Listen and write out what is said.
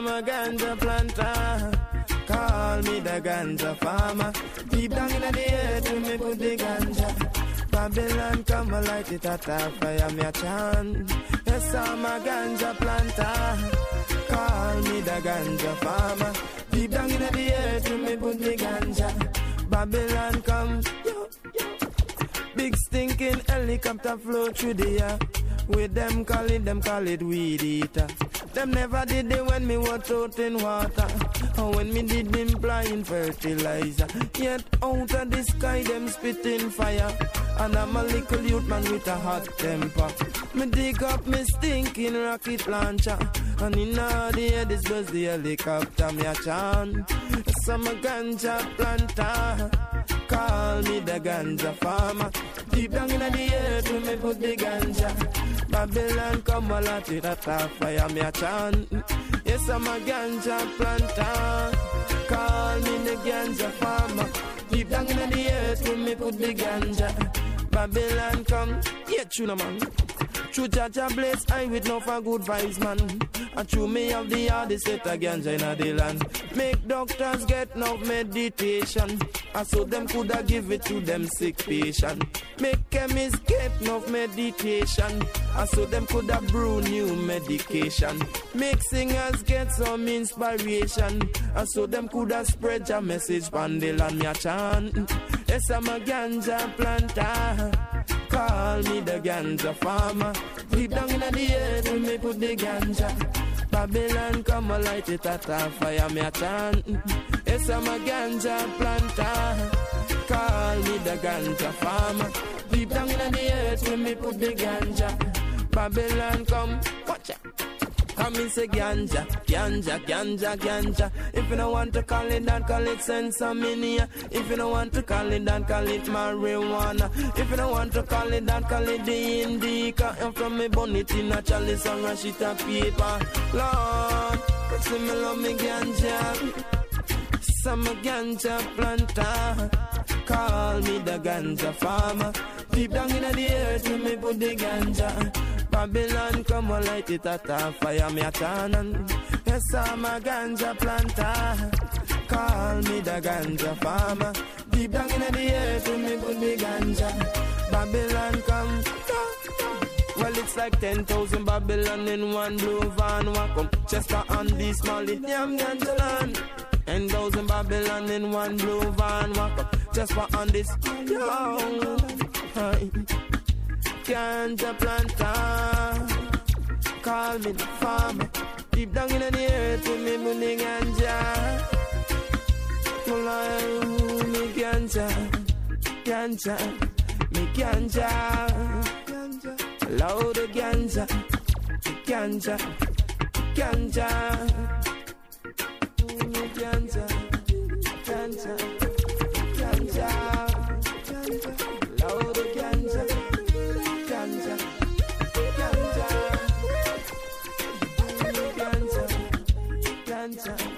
I'm a ganja planter. Call me the ganja farmer. Deep down in the earth when me put the ganja. Babylon come and light it at a fire, me a chant. Yes, I'm a ganja planter. Call me the ganja farmer. Deep down in the earth when me put the ganja. Babylon come, yo, yo. Big stinking helicopter flow through the air. With them call it weed eater. Them never did it when me was out in water, or when me did them blind fertilizer. Yet out of the sky them spitting fire. And I'm a little youth man with a hot temper. Me dig up me stinking rocket launcher. And in all the air this was the helicopter me a chant. Some ganja planter. Call me the ganja farmer. Deep down in the earth when me put the ganja. Babylon come a lot with a top fire me a chant. Yes, I'm a ganja planter. Call me the ganja farmer. Deep down in the earth when me put the ganja. Babylon come, yeah, tuna man. True Jaja bless I with no for good vibes man. And true me have the hardest set of ganja in the land. Make doctors get no meditation. And so them coulda give it to them sick patient. Make chemists get no meditation. And so them coulda brew new medication. Make singers get some inspiration. And so them coulda spread your message on the land me a chant. Yes, I'm a ganja planter. Call me the ganja farmer. Deep down in the earth when me put the ganja. Babylon come a light it at a fire me a chant. Yes, I'm a ganja planter. Call me the ganja farmer. Deep down in the earth when me put the ganja. Babylon come, watch out. Come and say ganja, ganja, ganja, ganja. If you don't want to call it that, call it sensaminia. If you don't want to call it that, call it marijuana. If you don't want to call it that, call it the indica. And from me bonnet in a chalice and a sheet of paper. Lord, see me love me ganja. Some ganja planter. Call me the ganja farmer. Deep down in the earth when me put the ganja. Babylon come and light it at a fire me a turn. Yes, I'm a ganja planter. Call me the ganja farmer. Deep down in the earth when me put the ganja. Babylon come. Well, it's like 10,000 Babylon in one blue van. Walk up Chester on this small damn ganja land. 10,000 Babylon in one blue van. Walk up just for on this young ganja planter. Call me the farmer. Deep down in the earth with me money ganja. Well, me ganja, ganja, me ganja. Loud the ganja, ganja, ganja. Me ganja, ganja, ganja. Loud the ganja, ganja, ganja. Me ganja, ganja.